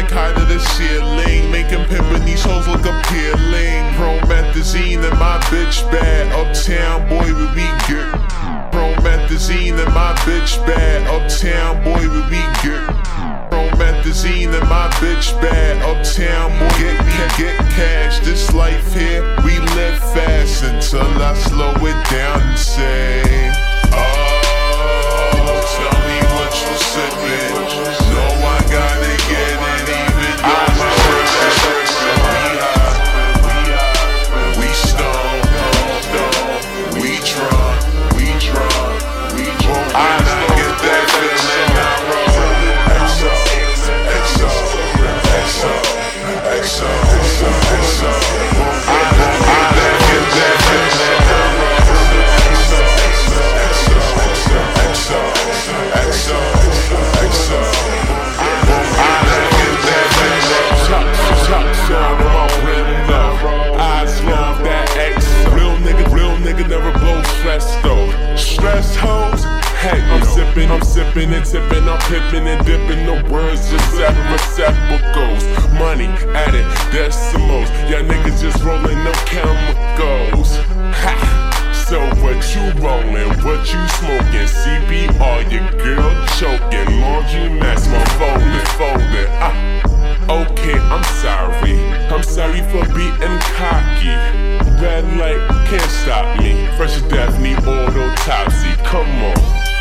like high to the ceiling, making pimpin' these hoes look appealing. Promethazine and my bitch bad, uptown boy we be good. Promethazine and my bitch bad, uptown boy we be good. Promethazine and my bitch bad, uptown boy get cash. This life here, we live fast until I slow it down and say, oh, tell me what you sippin'. No, I gotta get it even though my trippin'. We stone, we drunk. When I get that feeling, I roll. XO. Real nigga never blow stress though. Stress hoes, hey, I'm sippin' and tippin', I'm pippin' and dippin'. The words just receptacles. Money added decimals. Y'all niggas just rollin' no chemicals. Ha! So what you rollin', what you smokin'? CBR, your girl chokin'. Laundry mess, my foldin'. Okay, I'm sorry for being cocky. Red light can't stop me. Fresh Daphne, autopsy, come on.